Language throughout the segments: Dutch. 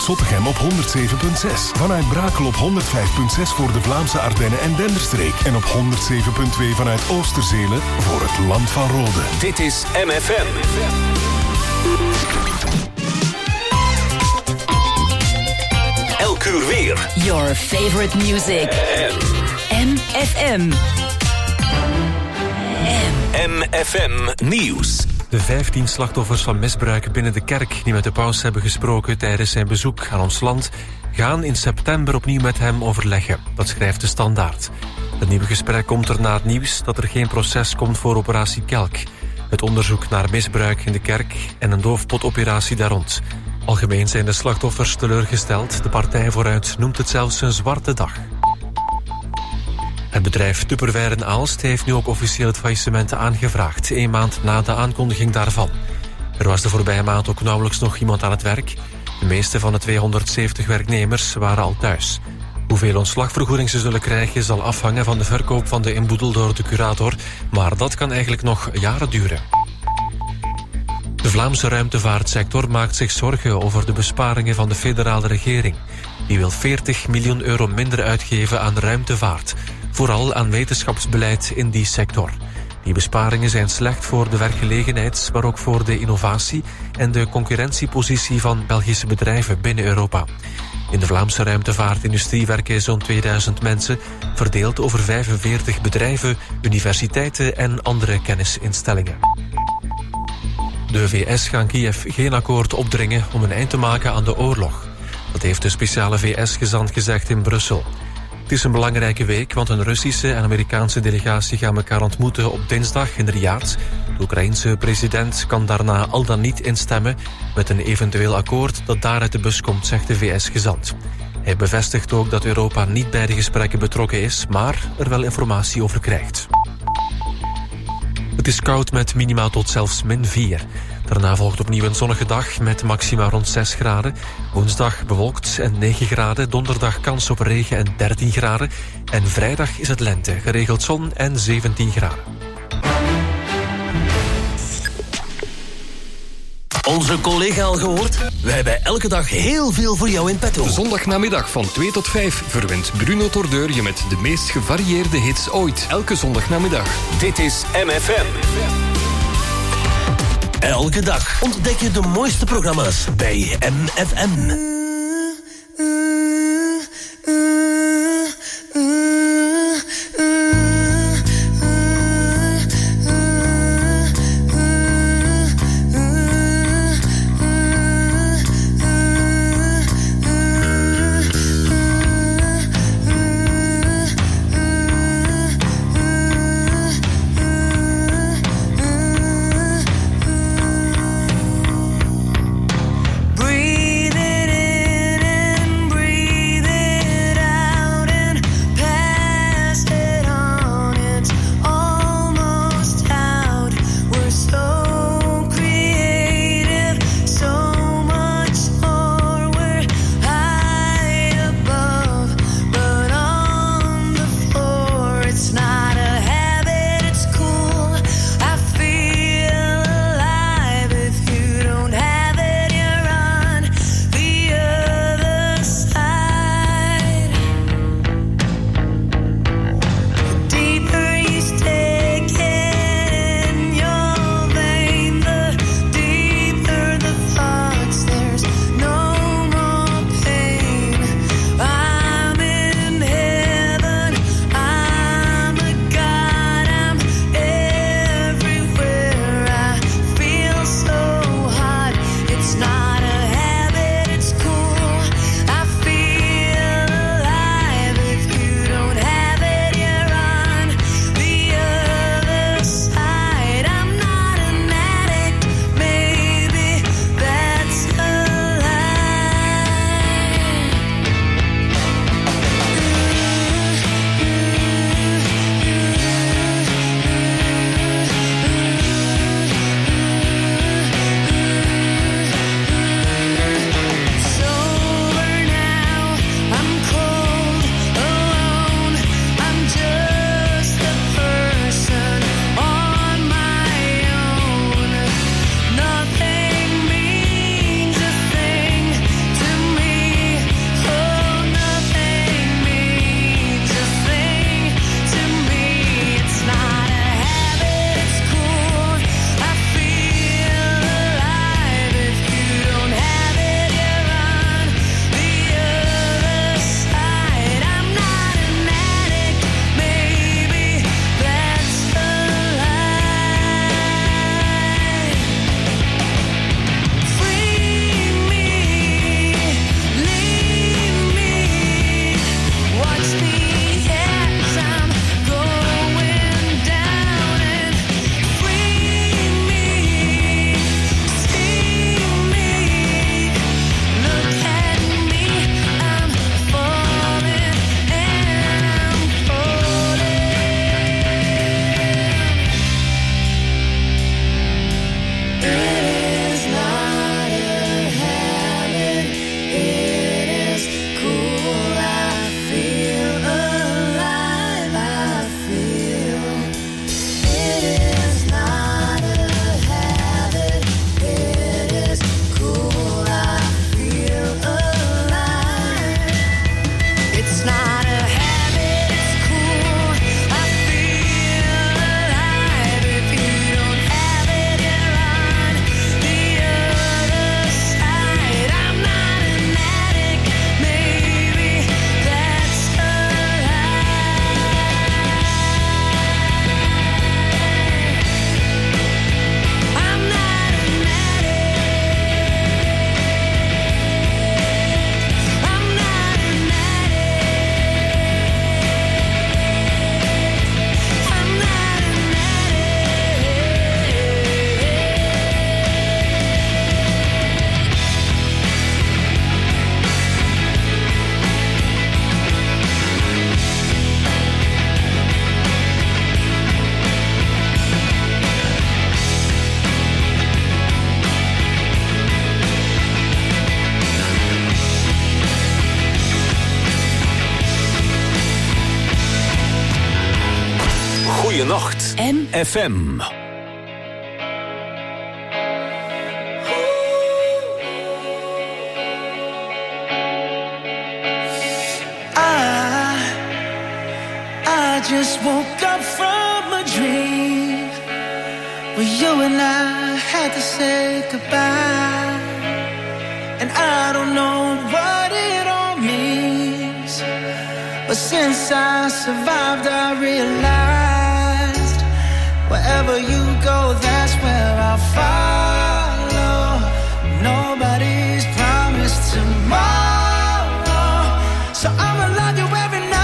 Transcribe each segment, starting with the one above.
Zottegem op 107.6. Vanuit Brakel op 105.6 voor de Vlaamse Ardennen en Denderstreek. En op 107.2 vanuit Oosterzelen voor het Land van Rode. Dit is MFM. Elk uur weer. Your favorite music. MFM. MFM Nieuws. De 15 slachtoffers van misbruik binnen de kerk die met de paus hebben gesproken tijdens zijn bezoek aan ons land gaan in september opnieuw met hem overleggen. Dat schrijft de Standaard. Het nieuwe gesprek komt er na het nieuws dat er geen proces komt voor operatie Kelk. Het onderzoek naar misbruik in de kerk en een doofpotoperatie daar rond. Algemeen zijn de slachtoffers teleurgesteld. De Partij Vooruit noemt het zelfs een zwarte dag. Het bedrijf Tupperware in Aalst heeft nu ook officieel het faillissement aangevraagd, 1 maand na de aankondiging daarvan. Er was de voorbije maand ook nauwelijks nog iemand aan het werk. De meeste van de 270 werknemers waren al thuis. Hoeveel ontslagvergoeding ze zullen krijgen zal afhangen van de verkoop van de inboedel door de curator, maar dat kan eigenlijk nog jaren duren. De Vlaamse ruimtevaartsector maakt zich zorgen over de besparingen van de federale regering. Die wil 40 miljoen euro minder uitgeven aan ruimtevaart. Vooral aan wetenschapsbeleid in die sector. Die besparingen zijn slecht voor de werkgelegenheid, maar ook voor de innovatie en de concurrentiepositie van Belgische bedrijven binnen Europa. In de Vlaamse ruimtevaartindustrie werken zo'n 2000 mensen, verdeeld over 45 bedrijven, universiteiten en andere kennisinstellingen. De VS gaan Kiev geen akkoord opdringen om een eind te maken aan de oorlog. Dat heeft de speciale VS-gezant gezegd in Brussel. Het is een belangrijke week, want een Russische en Amerikaanse delegatie gaan elkaar ontmoeten op dinsdag in Riyadh. De Oekraïense president kan daarna al dan niet instemmen met een eventueel akkoord dat daaruit de bus komt, zegt de VS-gezant. Hij bevestigt ook dat Europa niet bij de gesprekken betrokken is, maar er wel informatie over krijgt. Het is koud met minima tot zelfs -4. Daarna volgt opnieuw een zonnige dag met maxima rond 6 graden. Woensdag bewolkt en 9 graden. Donderdag kans op regen en 13 graden. En vrijdag is het lente, geregeld zon en 17 graden. Onze collega al gehoord? Wij hebben elke dag heel veel voor jou in petto. Zondagnamiddag van 2 tot 5 verwint Bruno Tordeur je met de meest gevarieerde hits ooit. Elke zondagnamiddag. Dit is MFM. Elke dag ontdek je de mooiste programma's bij MFM. Breathing in Kiss FM. I just woke up from a dream where you and I had to say goodbye, and I don't know what it all means, but since I survived I realized wherever you go, that's where I'll follow. Nobody's promised tomorrow, so I'ma love you every night.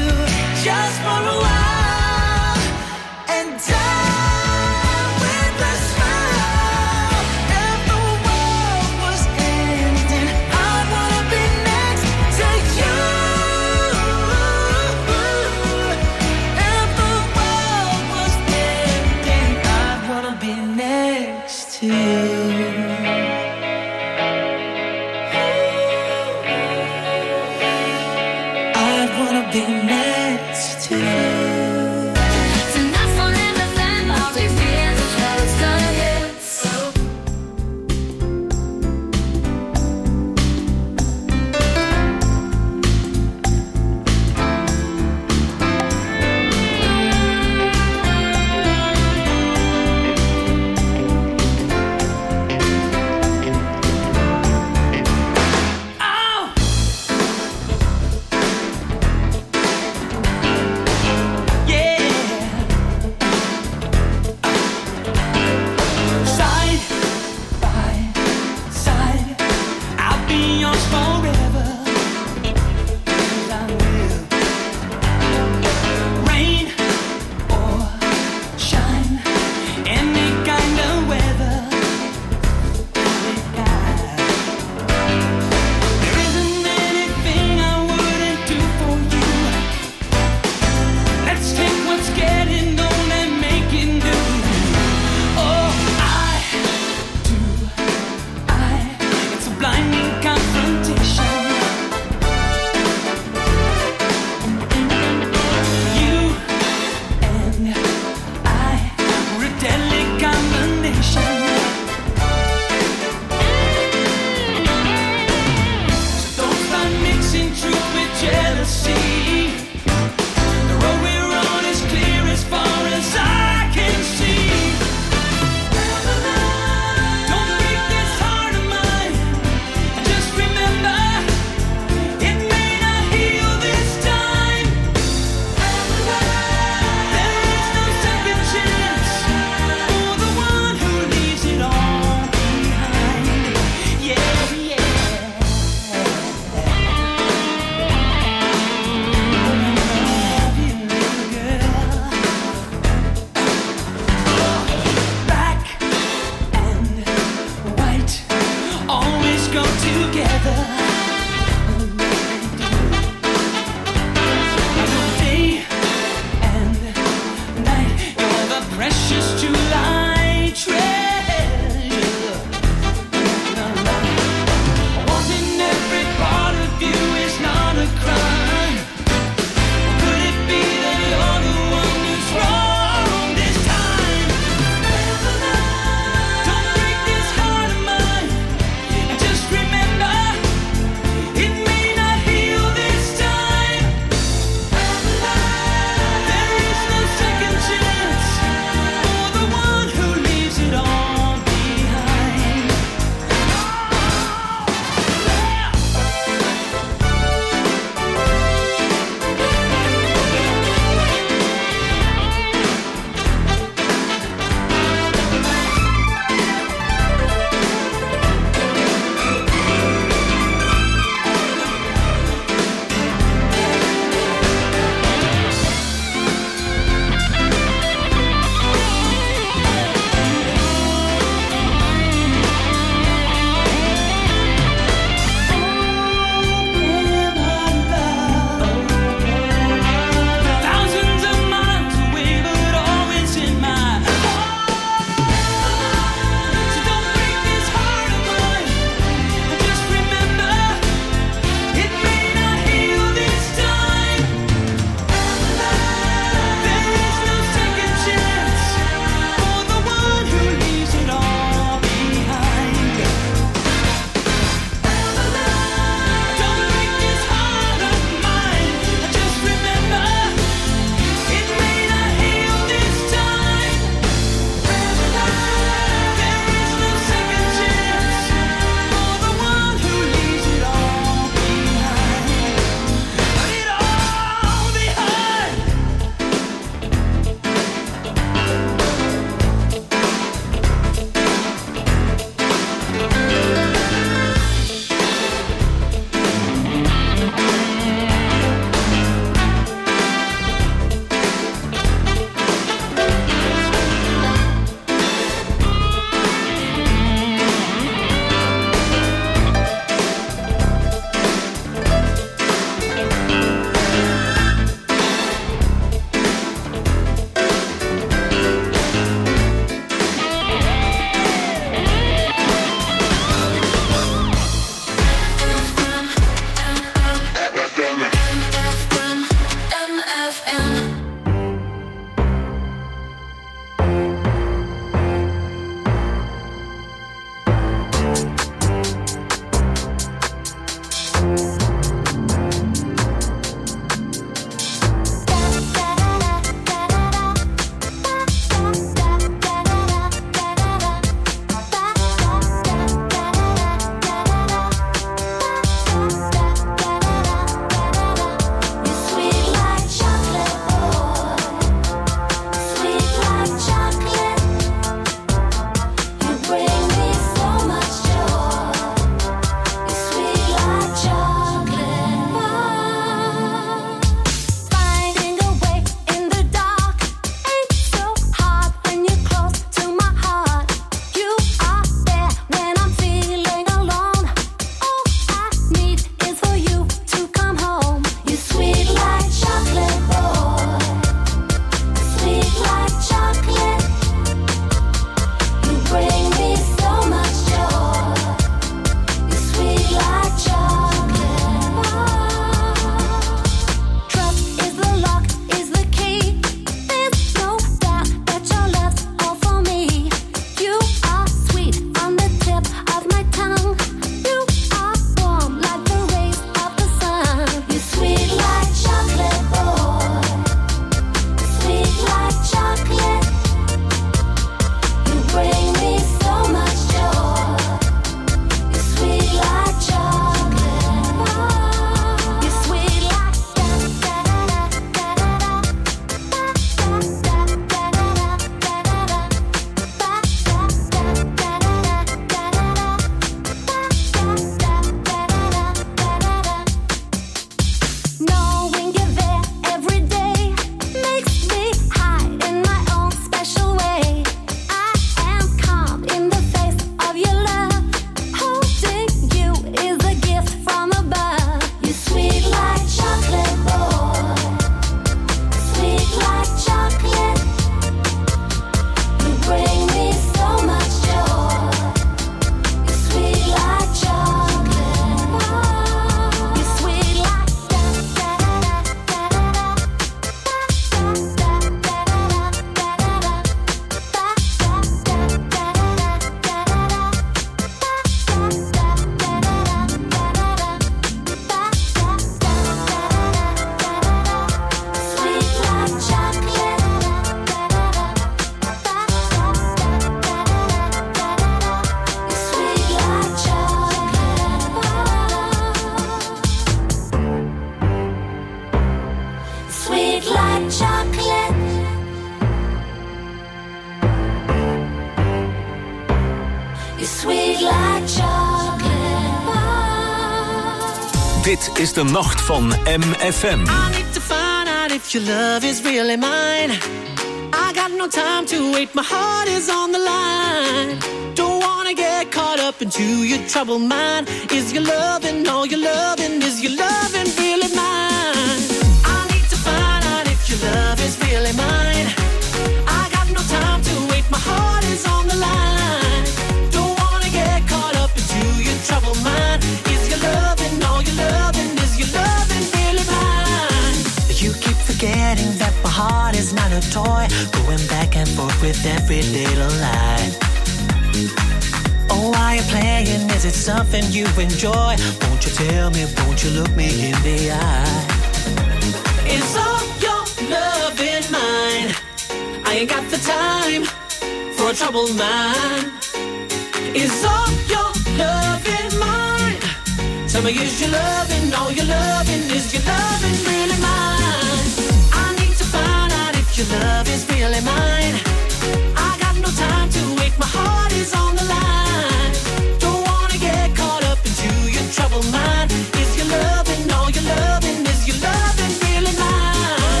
sweet like chocolate bar. Dit is de nacht van MFM. I need to find out if your love is really mine. I got no time to wait, my heart is on the line. Don't wanna get caught up into your troubled mind. Is your loving, all your loving, is your loving really mine? I need to find out if your love is really mine. I got no time to wait, my heart is on the line. Don't wanna get caught up into your troubled mind. Is your loving, all your loving, is your loving really mine? You keep forgetting that my heart is not a toy, going back and forth with every little lie. Oh, why you playing? Is it something you enjoy? Won't you tell me, won't you look me in the eye? Is all your love in mine? I ain't got the time for a troubled mind. Is all your love in mine? Tell me, is your loving, all your loving, is your loving really mine? I need to find out if your love is really mine. I got no time to wait, my heart is on the line. Don't wanna get caught up into your troubled mind. Is your loving, all your loving, is your loving really mine?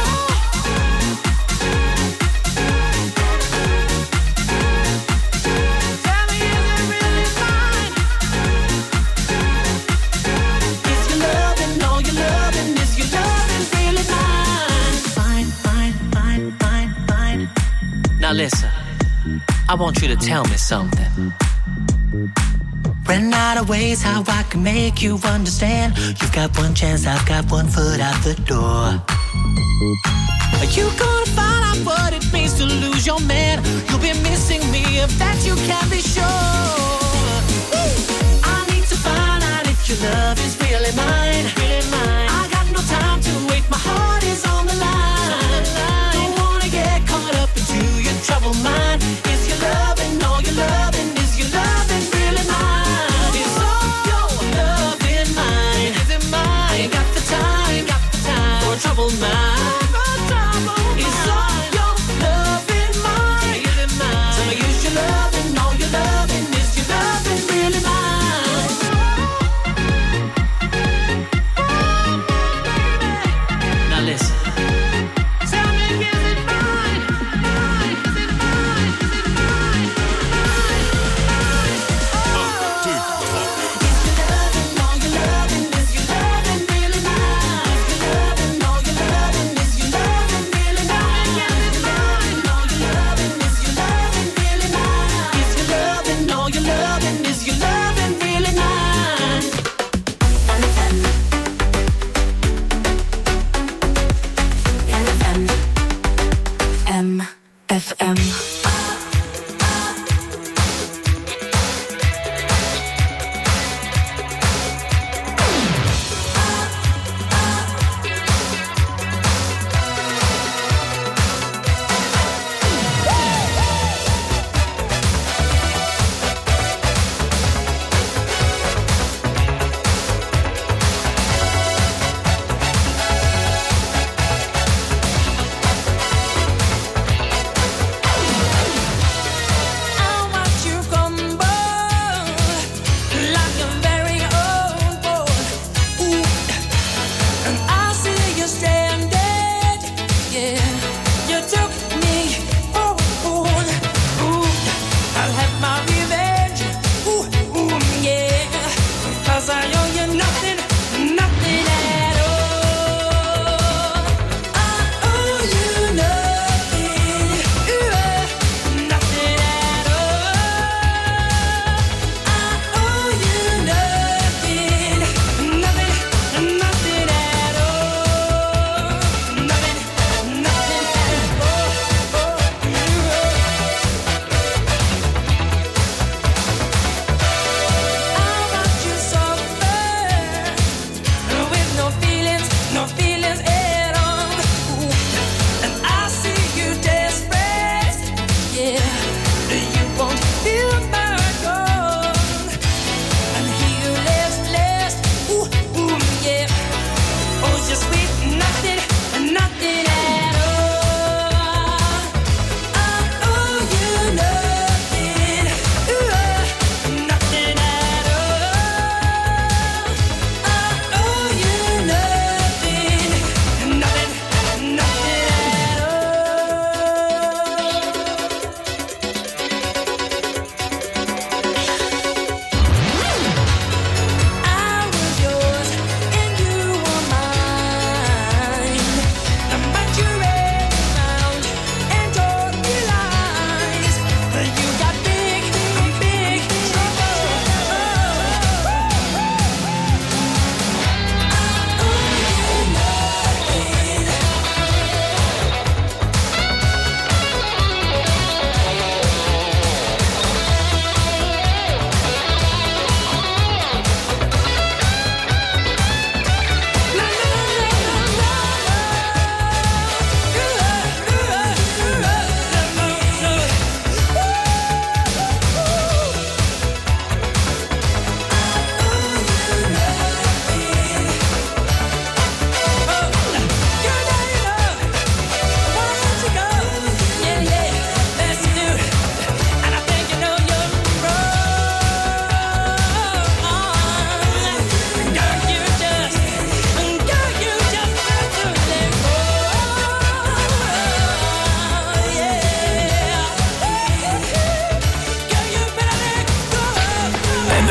Tell me, is it really mine? Is your loving, all your loving, is your loving really mine? Fine, fine, fine, fine, fine. Now listen, I want you to tell me something. Ran out of ways how I can make you understand. You've got one chance, I've got one foot out the door. Are you gonna find out what it means to lose your man? You'll be missing me, of that you can be sure. I need to find out if your love is really mine. Really mine. I got no time to wait, my heart is on the line. Don't wanna get caught up into your troubled mind. Is your loving, all your loving, is your loving really mine? Is all your love in mine? Is it mine? I ain't got the time for a troubled mind. Is all your love in mine? Is it mine? Tell me, is your loving, all your loving, is your loving really mine? Now listen. Tell me, is it mine? Is it mine? Is it mine? Is your loving, all your loving, is your loving really mine? Is your loving, all your loving, is your loving really mine? Is your loving, all your loving, is your loving really mine? Is your loving, all your loving, is your loving really mine? MFM.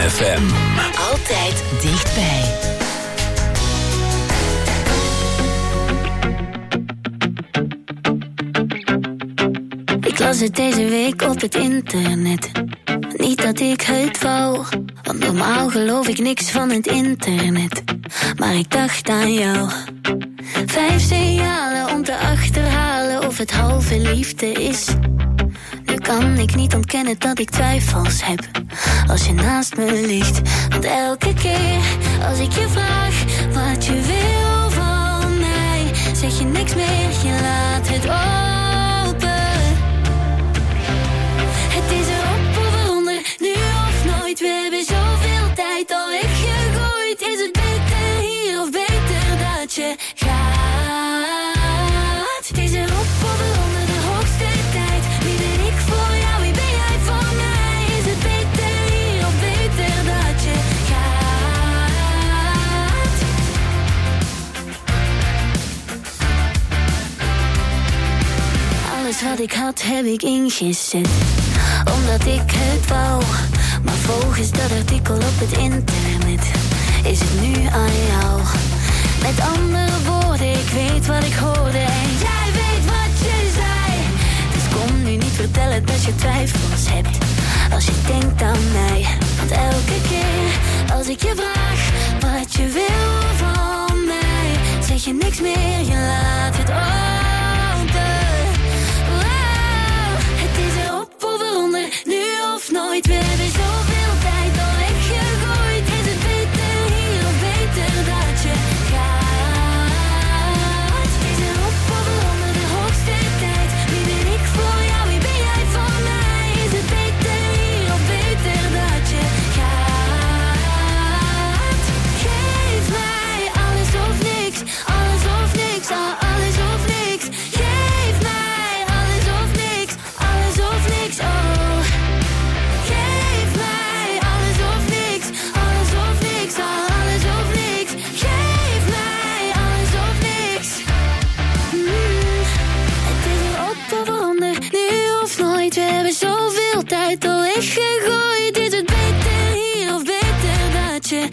MFM. Altijd dichtbij. Ik las het deze week op het internet. Niet dat ik het wou, want normaal geloof ik niks van het internet. Maar ik dacht aan jou. 5 signalen om te achterhalen of het halve liefde is. Nu kan ik niet ontkennen dat ik twijfels heb als je naast me ligt. Want elke keer als ik je vraag wat je wil van mij, zeg je niks meer, je laat het open. Het is erop of eronder, nu of nooit. We hebben zoveel tijd al weggegooid. Is het beter hier of beter dat je gaat? Het is erop of eronder, de hoogste tijd. Wie ben ik voor jou, wie ben jij voor mij? Is het beter hier of beter dat je gaat? Alles wat ik had heb ik ingezet, omdat ik het wou. Maar volgens dat artikel op het internet is het nu aan jou. Met andere woorden, ik weet wat ik hoorde en jij weet wat je zei. Dus kom nu niet vertellen dat je twijfels hebt als je denkt aan mij. Want elke keer als ik je vraag wat je wil van mij, zeg je niks meer, je laat het open. Wow, het is erop of eronder, nu of nooit. We hebben zoveel tijd al weggegooid. Is het beter hier of beter dat je gaat? Is erop of eronder, de hoogste tijd. Wie ben ik voor jou, wie ben jij voor mij? Is het beter hier of beter dat je gaat? Geef mij alles of niks, alles of niks, alles of niks. Geef mij alles of niks, alles of niks, oh. Geef mij alles of niks, alles of niks, alles of niks. Geef mij alles of niks. Het is erop of eronder, nu of nooit. We hebben zoveel tijd al weggegooid. Is het beter hier of beter dat je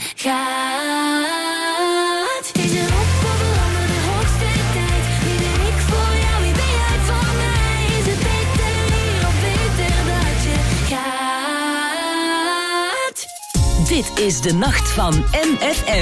gaat? Is erop of eronder, de hoogste tijd. Wie ben ik voor jou, wie ben jij voor mij? Is het beter hier of beter dat je gaat? Dit is de nacht van MFM.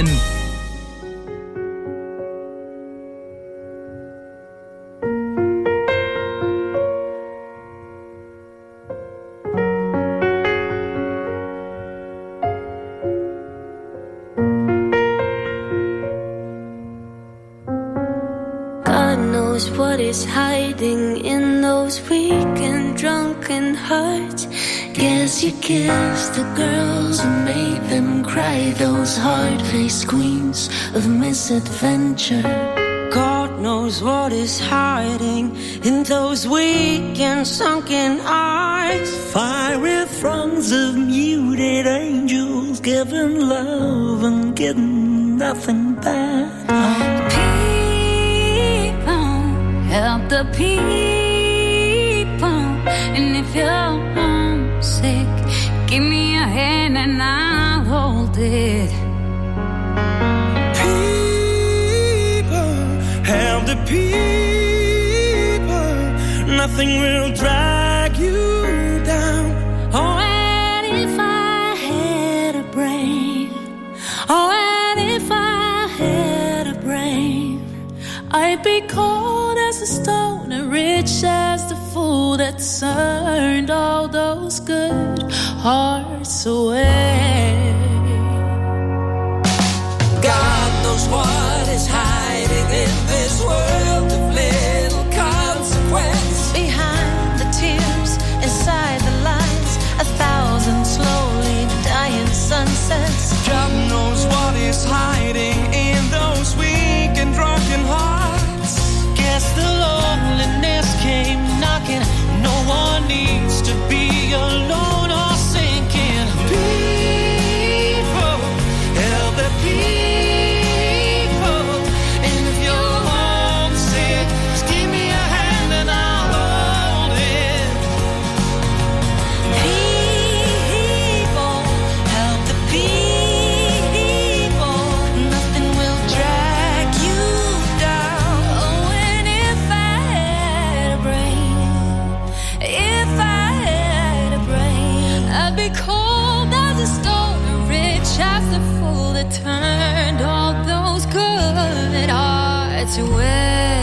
God knows what is hiding in those weak and drunken hearts. Guess you kissed the girls who made them cry, those hard-faced queens of misadventure. God knows what is hiding in those weak and sunken eyes. Fiery throngs of muted angels giving love and getting nothing back. Help the people, and if you're homesick, give me a hand and I'll hold it. People, help the people, nothing will drag you down. Oh, and if I had a brain, oh, and if I had a brain, I'd be cold as a stone and rich as the fool that turned all those good hearts away. God knows what is hiding in this world of little consequence. Behind the tears, inside the lines, 1,000 slowly dying sunsets. God knows what is hiding in those weak and drunken hearts. Guess the loneliness came knocking. No one needs to be alone or sinking. People, help the people, and if you're turned all those good hearts away.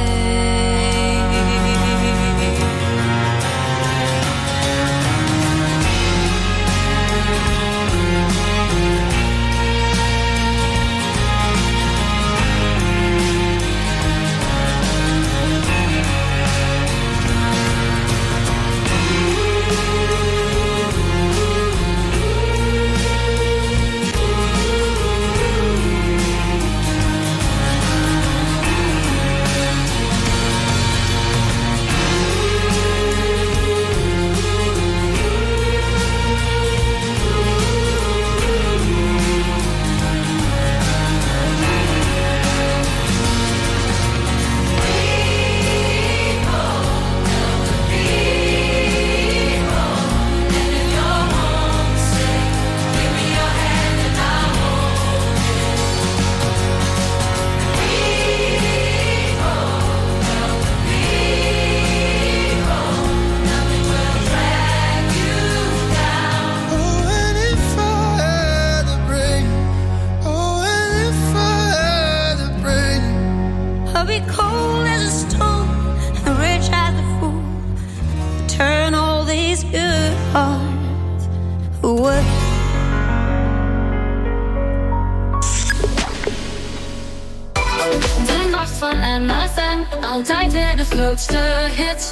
De nacht van MFM, altijd weer de grootste hits.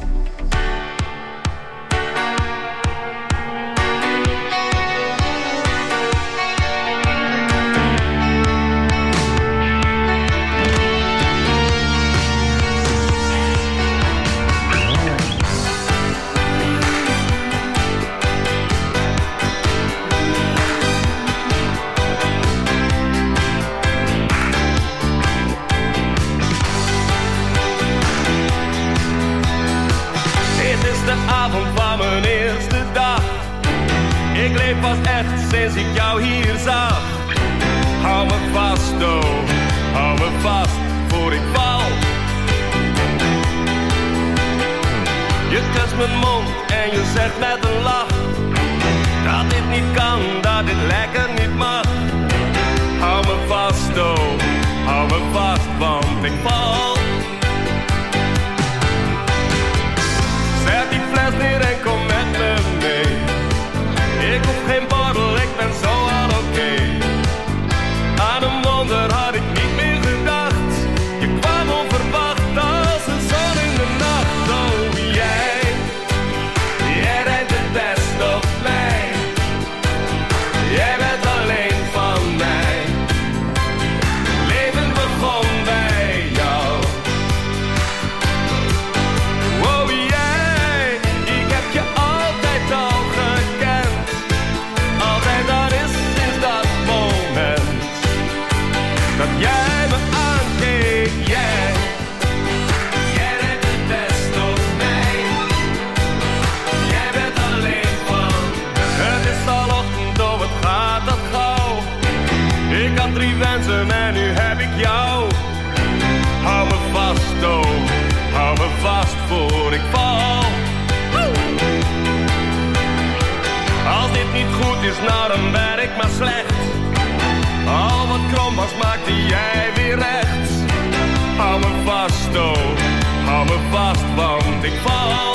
Ik leef pas echt sinds ik jou hier zag. Hou me vast, oh, hou me vast voor ik val. Je kust mijn mond en je zegt met een lach dat dit niet kan, dat dit lekker niet mag. Hou me vast, oh, hou me vast, want ik val. Zet die fles neer en kom met me mee. Ik hoef geen borrel, ik ben zo al oké. Aan een wonder had ik niet meer gedacht. Je kwam onverwacht als een zon in de nacht. Oh jij rijdt het best op mij. Jij bent alleen van mij. Leven begon bij jou. Oh jij, ik heb je altijd al gekend. Altijd dat is sinds dat moment dat jij me aankeek, jij rijdt het best op mij. Jij bent alleen van mij. Het is al ochtend, oh wat gaat dat gauw. Ik had 3 wensen en nu heb ik jou. Hou me vast, oh, hou me vast voor ik val. Als dit niet goed is, nou dan ben ik maar slecht. Al wat krom was, maakte jij weer recht. Hou me vast, oh, hou me vast, want ik val.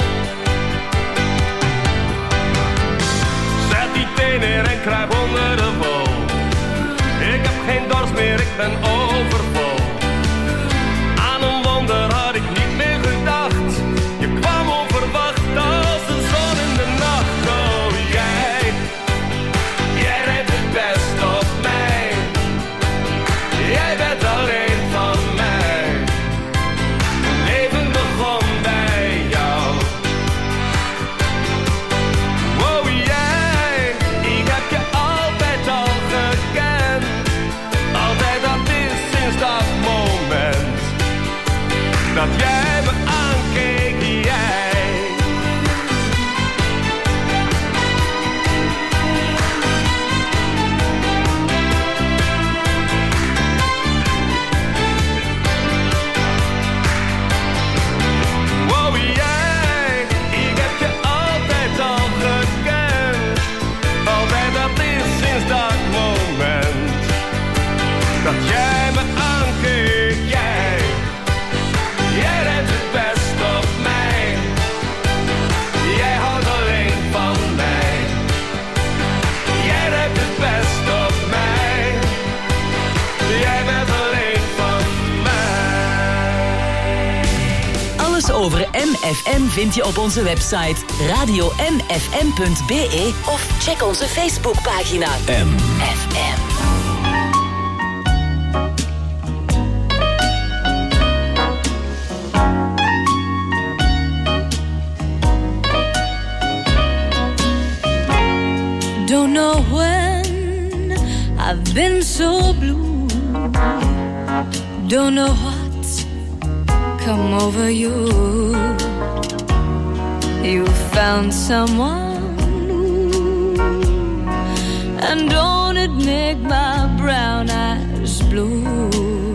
Zet die teen neer en kruip onder de wol. Ik heb geen dorst meer, ik ben overvol. Aan een wonder had ik niet meer gedacht. Je kwam onverwacht als de zon in de nacht. Oh jij rijdt het best op mij. Jij bent alleen van mij. Leven begon bij jou. Oh jij, ik heb je altijd al gekend. Altijd dat is MFM vind je op onze website radiomfm.be of check onze Facebookpagina MFM. Don't know when I've been so blue. Don't know what's come over you. You found someone new, and don't it make my brown eyes blue?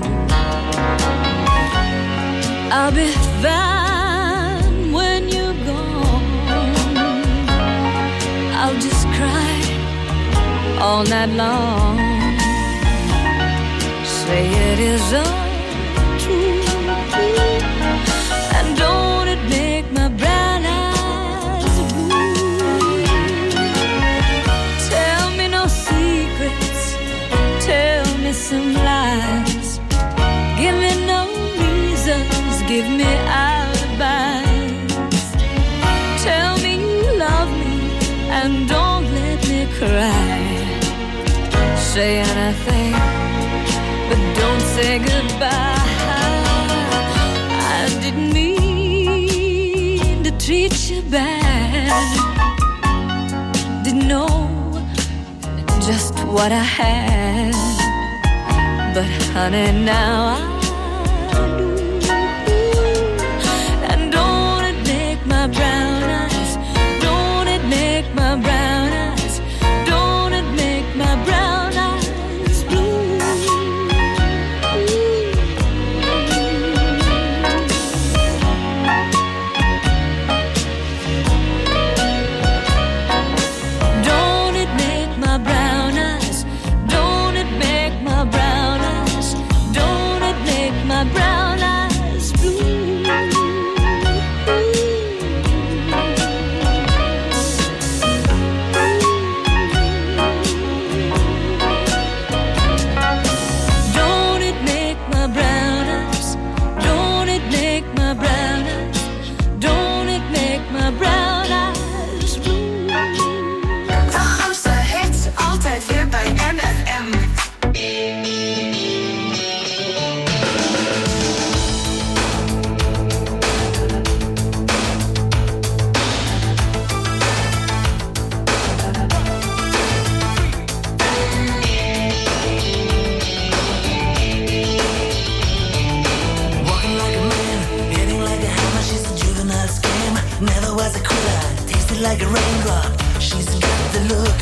I'll be fine when you're gone. I'll just cry all night long. Say it is untrue, and don't it make my brown eyes blue? Tell me no secrets, tell me some lies. Give me no reasons, give me alibis. Tell me you love me and don't let me cry. Say anything, but don't say goodbye. I didn't mean to treat you bad. Didn't know just what I had, but honey, now I do. And don't it make my brown eyes, don't it make my brown eyes, don't it make my brown eyes blue? Don't it make my brown eyes, don't it make my brown eyes, don't it make my brown eyes blue? Don't it make my brown eyes, don't it make my brown eyes, don't it make my brown eyes blue? De grootste hits, altijd weer bij MFM. Walking like a man, hitting like a hammer. She's a juvenile scam. Never was a quitter, tasted like a raindrop. She's got the look,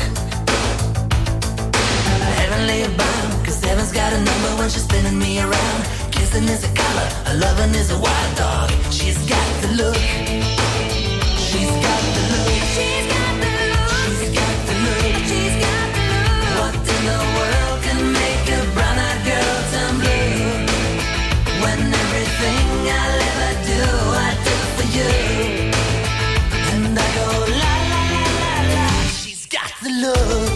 heavenly bound. 'Cause heaven's got a number when she's spinning me around. Kissing is a color, a loving is a wild dog. She's got the look, she's got the look, she's got the look, she's got the look, she's got the look. What in the world can make a brown-eyed girl turn blue? When everything I'll ever do, I do for you. And I go la la la la la. She's got the look.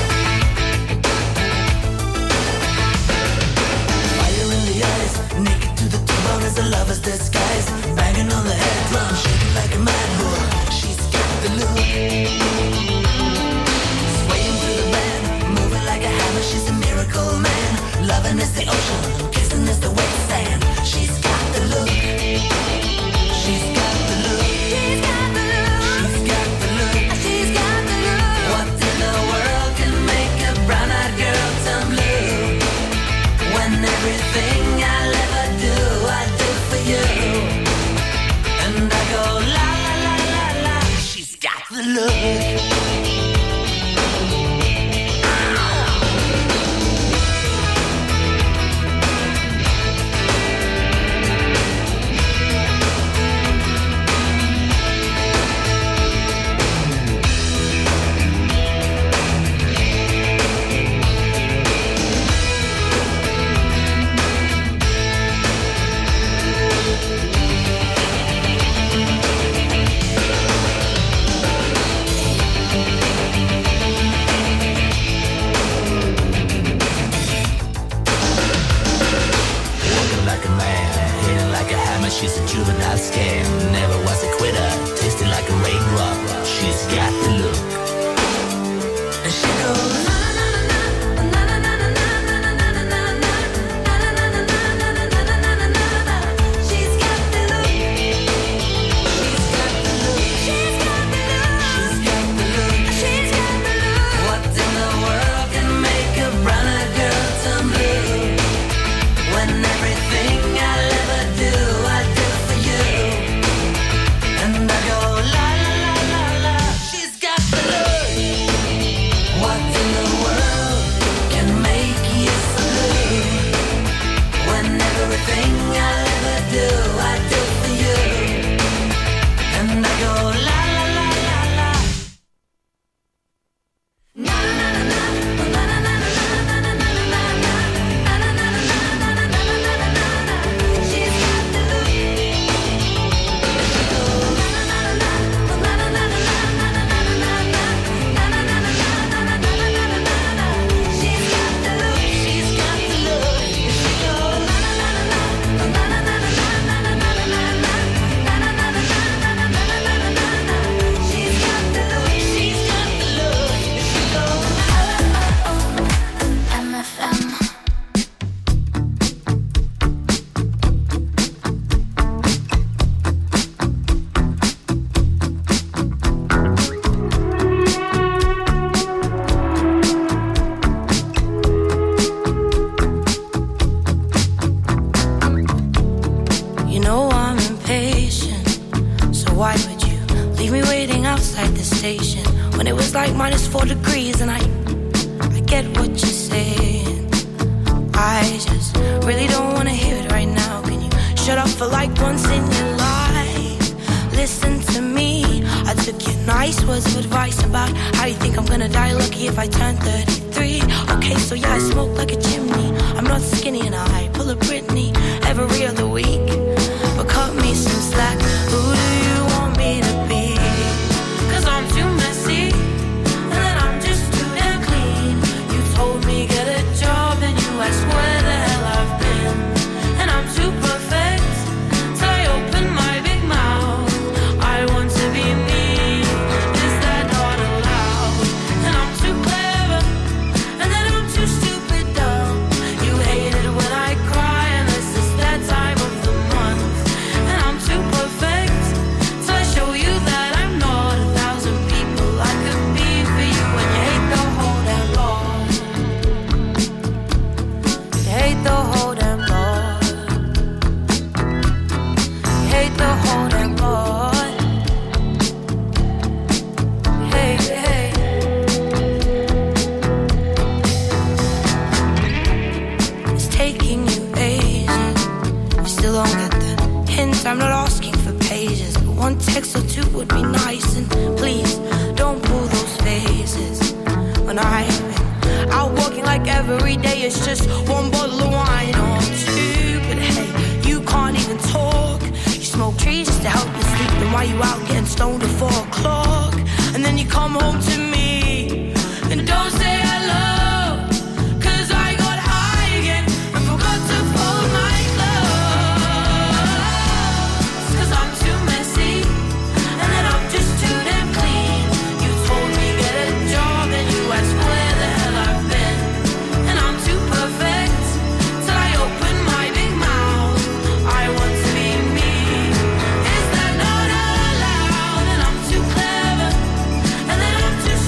Fire in the eyes, naked to the bone as a lover's disguise. Banging on the head drum, shaking like a mad bull. She's got the look. Swaying through the band, moving like a hammer. She's a miracle man. Loving is the ocean, kissing is the wet sand. She's got the look. She's got the look. She's got the look. She's got the look. She's got the look. What in the world can make a brown-eyed girl turn blue? When everything I'll ever do, I do for you. And I go la la la la la. She's got the look. she's got the look. And she goes, I'm too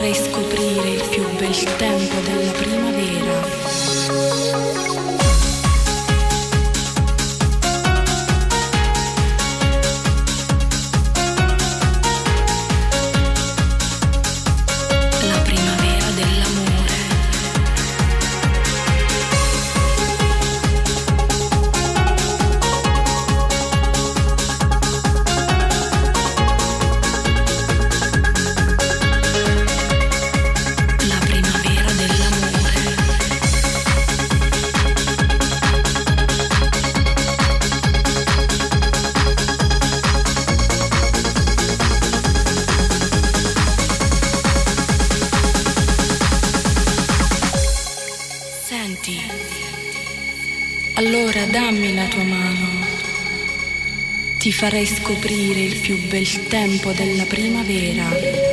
farei scoprire il più bel tempo della primavera. Allora dammi la tua mano, ti farei scoprire il più bel tempo della primavera.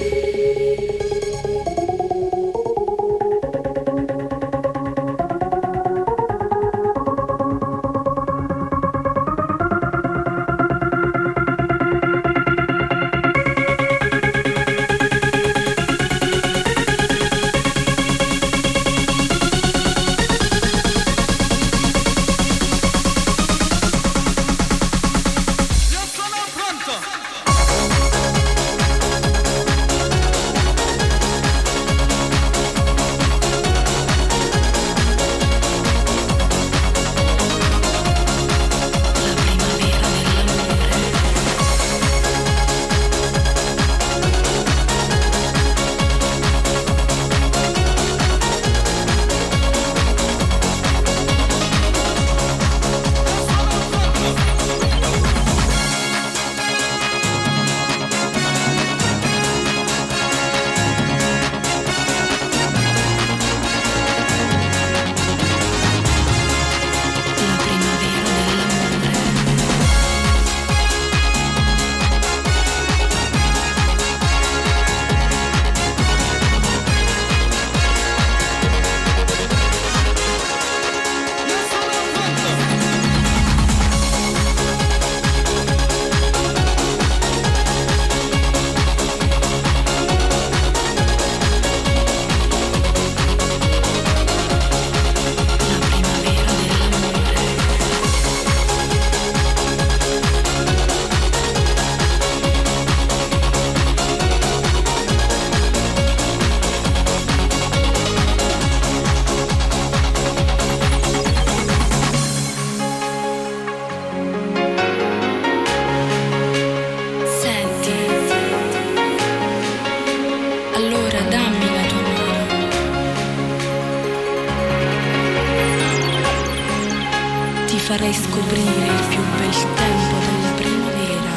Farei scoprire il più bel tempo della primavera.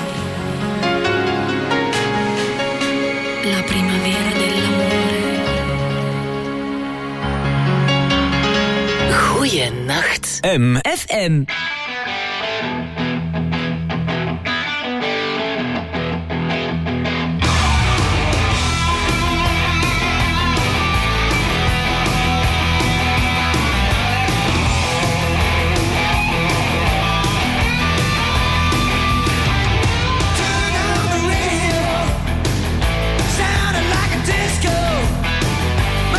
La primavera dell'amore. Goeienacht. MFM.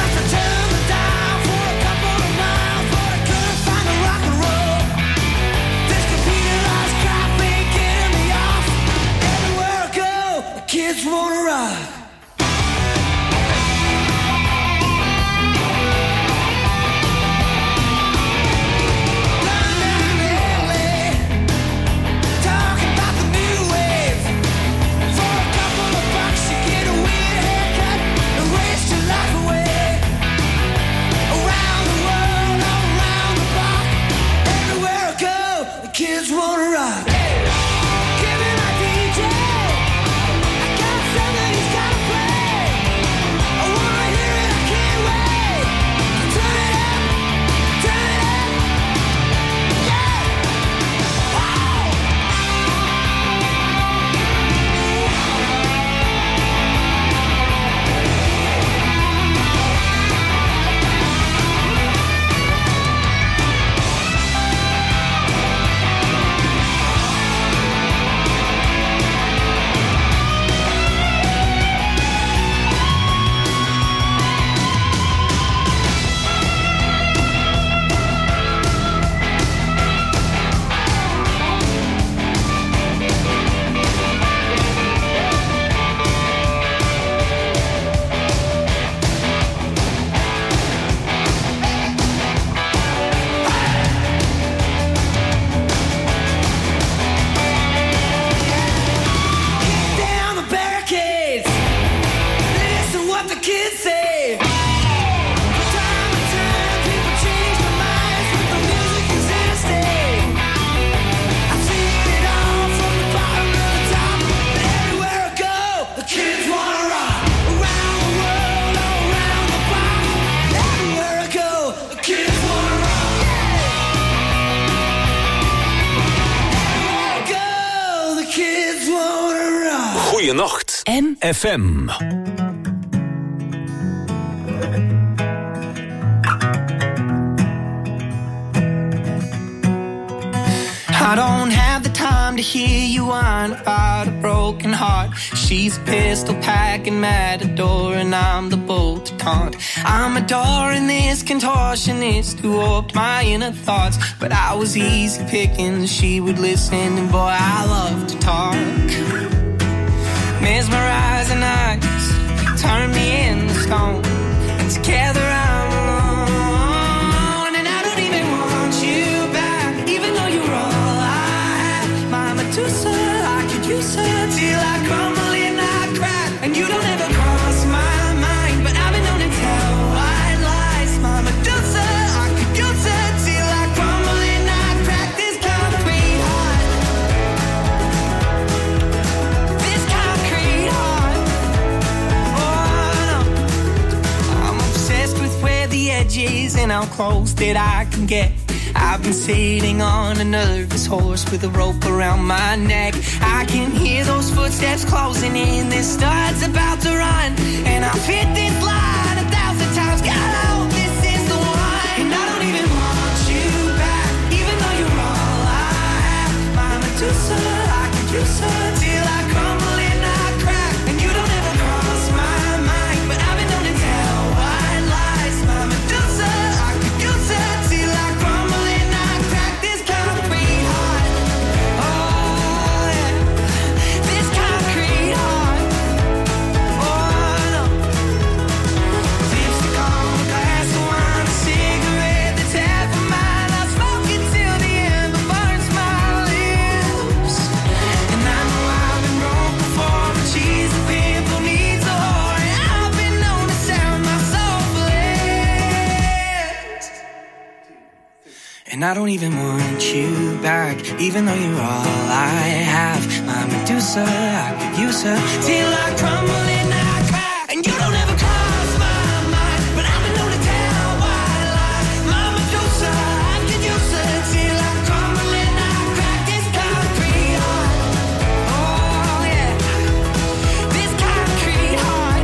Turn the dial for a couple of miles, but I couldn't find the rock and roll. Goeienacht. FM. I don't have the time to hear you whine about a broken heart. She's a pistol packing matador and I'm the bull to taunt. I'm adoring this contortionist who warped my inner thoughts. But I was easy picking, she would listen, and boy, I love to talk. Mesmerizing eyes turn me into stone, and together I'm alone. And I don't even want you back, even though you're all I have. My Medusa, I could use her till I crumble and I crack. And you don't ever cross my mind, but I've been known to tell white lies. My Medusa, I could use her till I crumble and I crack. This concrete heart, this concrete heart. Oh no, I'm obsessed with where the edge is and how close that I can get. I've been sitting on a nervous horse with a rope around my neck. I can hear those footsteps closing in. This star's about to run, and I've hit this line 1,000 times. God, I hope this is the one. And I don't even want you back, even though you're all I have. My Medusa, I could use her till I crumble and I crack. And you don't ever cross my mind, but I've been known to tell white lies. My Medusa, I could use her till I crumble and I crack. This concrete heart, oh yeah, this concrete heart, oh no. Lipstick on a glass of wine, a cigarette that's half of mine. I smoke it till the ember burns my lips. And I know I've been wrong before, but she's a pimple needs a whore, and I've been known to sound my soul for less. And I don't even want you back, even though you're all I have. My Medusa, I could use her till I crumble and I crack. And you don't ever cross my mind, but I've been known to tell white lies. My Medusa, I could use her till I crumble and I crack. This concrete heart, oh yeah, this concrete heart,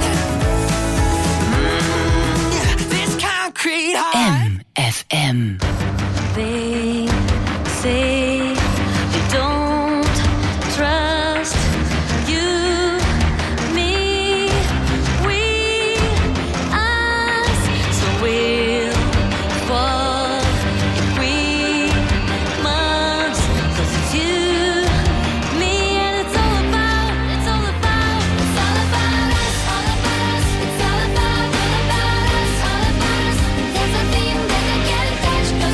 yeah, this concrete heart. MFM. They say they don't trust you, me, we, us. So we'll fall if we must. 'Cause it's you, me, and it's all about us, it's all about us, it's all about us. There's a theme that I can't touch.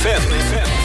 FM.